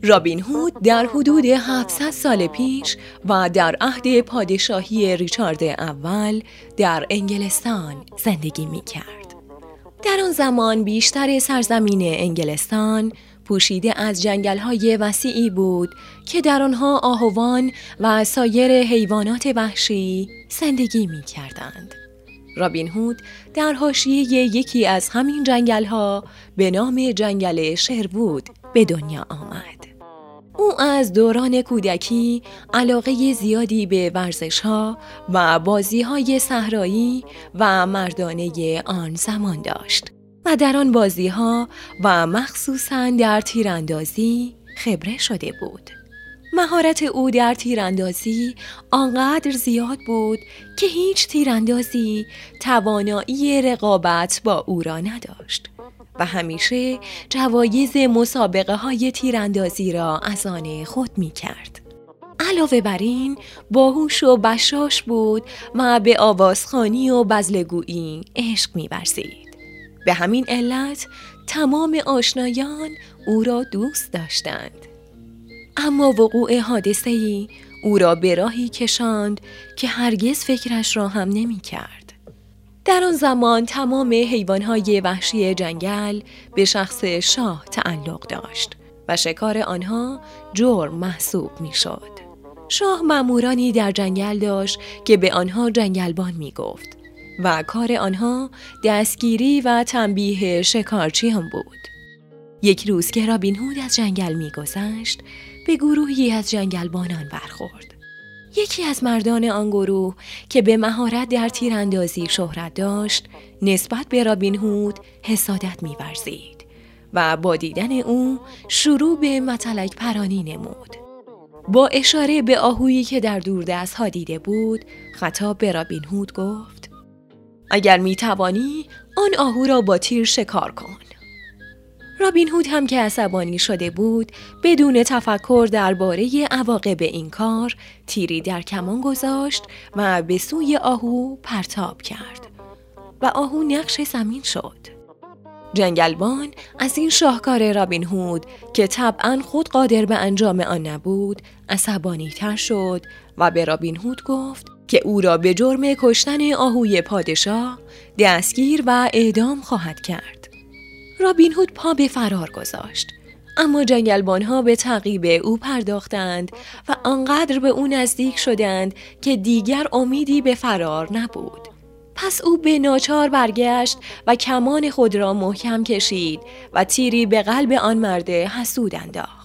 رابین هود در حدود 700 سال پیش و در عهد پادشاهی ریچارد اول در انگلستان زندگی می کرد. در آن زمان بیشتر سرزمین انگلستان پوشیده از جنگل‌های وسیعی بود که در آنها آهوان و سایر حیوانات وحشی زندگی می کردند. رابین هود در حاشیه یکی از همین جنگل‌ها به نام جنگل شروود به دنیا آمد. او از دوران کودکی علاقه زیادی به ورزش‌ها و بازی‌های صحرایی و مردانه آن زمان داشت و در آن بازی‌ها و مخصوصاً در تیراندازی خبره شده بود. مهارت او در تیراندازی آنقدر زیاد بود که هیچ تیراندازی توانایی رقابت با او را نداشت و همیشه جوایز مسابقه های تیراندازی را از آن خود می کرد. علاوه بر این باهوش و بشاش بود و به آوازخوانی و بزلگویی عشق می ورزید. به همین علت تمام آشنایان او را دوست داشتند. اما وقوع حادثه‌ای او را به راهی کشاند که هرگز فکرش را هم نمی کرد. در آن زمان تمام حیوانات وحشی جنگل به شخص شاه تعلق داشت و شکار آنها جرم محسوب می شد. شاه مامورانی در جنگل داشت که به آنها جنگلبان می گفت و کار آنها دستگیری و تنبیه شکارچیان بود. یک روز که رابین هود از جنگل می گذشت به گروهی از جنگلبانان برخورد. یکی از مردان آن گروه که به مهارت در تیراندازی شهرت داشت نسبت به رابین هود حسادت می ورزید و با دیدن او شروع به متلک پرانی نمود. با اشاره به آهویی که در دوردست ها دیده بود خطاب به رابین هود گفت: اگر می توانی آن آهو را با تیر شکار کن. رابین هود هم که عصبانی شده بود بدون تفکر درباره عواقب این کار تیری در کمان گذاشت و به سوی آهو پرتاب کرد و آهو نقش زمین شد. جنگلبان از این شاهکار رابین هود که طبعاً خود قادر به انجام آن نبود عصبانی تر شد و به رابین هود گفت که او را به جرم کشتن آهوی پادشاه دستگیر و اعدام خواهد کرد. رابین هود پا به فرار گذاشت، اما جنگلبانها به تعقیب او پرداختند و آنقدر به او نزدیک شدند که دیگر امیدی به فرار نبود. پس او به ناچار برگشت و کمان خود را محکم کشید و تیری به قلب آن مرد حسود انداخت.